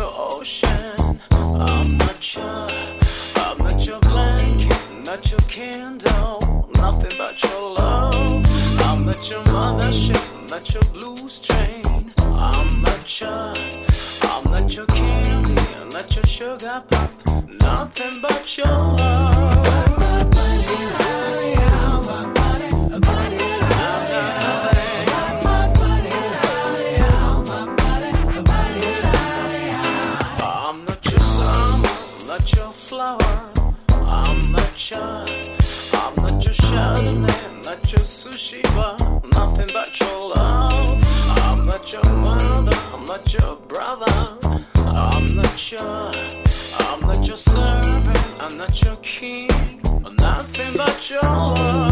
your ocean. I'm not your blanket, not your candle, nothing but your love. I'm not your mothership, not your blues train. I'm not your candy, not your sugar pop, nothing but your love. I'm not your summer, not your flower. I'm not your Chardonnay, not your sushi bar, nothing but your love. I'm not your mother, I'm not your brother. I'm not your servant, I'm not your king, nothing but your love.